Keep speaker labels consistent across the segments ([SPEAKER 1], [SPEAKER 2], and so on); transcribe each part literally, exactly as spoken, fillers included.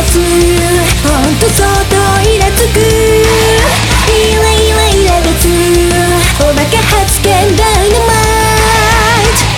[SPEAKER 1] 発ほんと相当イラつくイライライラ立つおバカ発見ダイナマイト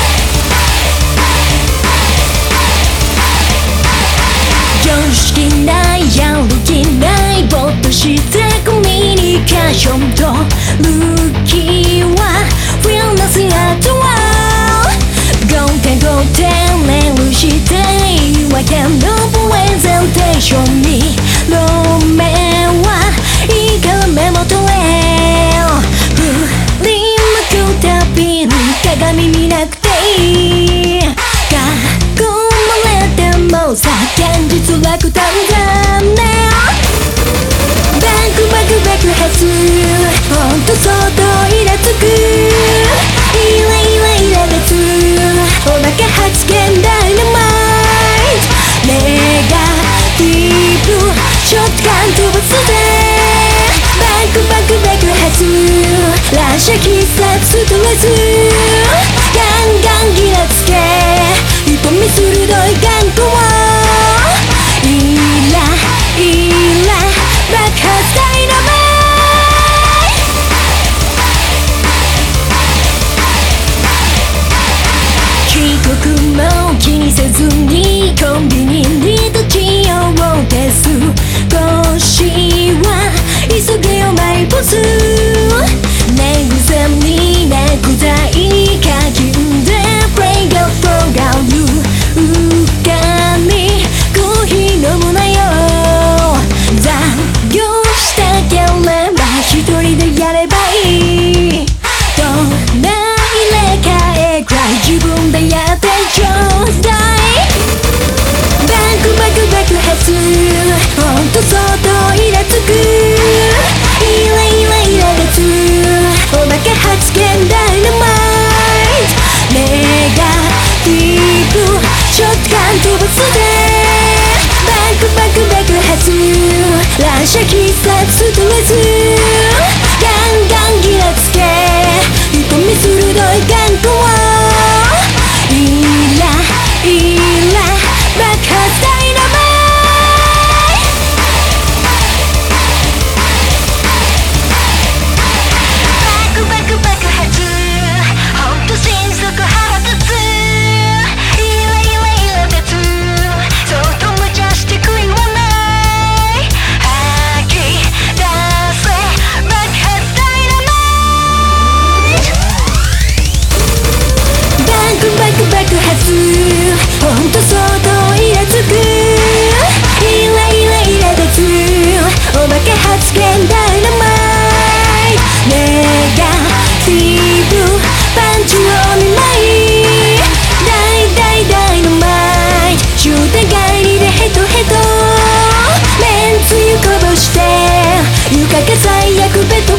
[SPEAKER 1] 常識ないやる気ないぼーっとしたコミュニケーションと武器はフィルナスやとはごてんごてんレールしてわけのプレゼンテーションに路面はいいからメモ取れ振り向くたびに鏡見なくていい囲まれてもさ現実楽だんだねバクバク爆発ほんと相当イラつくイライライラ立つおバカ発見ダイナマイトネガティブショットガン飛ばすぜバクバク爆発乱射必殺ストレスガンガンギラつけ一本目鋭い眼光イライラ爆発ダイナマイト帰国も気にせずにコンビニに立ち寄って少しは急げよマイボス寝癖に猫剤かきんでプレイが転がるうっかりコーヒー飲むなよ残業したければ一人でやればいいどんな入れ替えくらい自分でやってちょうだいバクバク爆発ほんと相当イラつくイライライラ立つおバカ発見ダイナマイトネガティブショットガン飛ばすぜバクバク爆発乱射必殺ストレスガンガンギラつけ一本目鋭い眼光イライラ爆発ダイナマイト爆発ほんと相当イラつくイライライラ立つおバカ発見ダイナマイトネガティブパンチを見舞い大大ダイナマイト終点帰りでヘトヘトめんつゆこぼして床が最悪ベト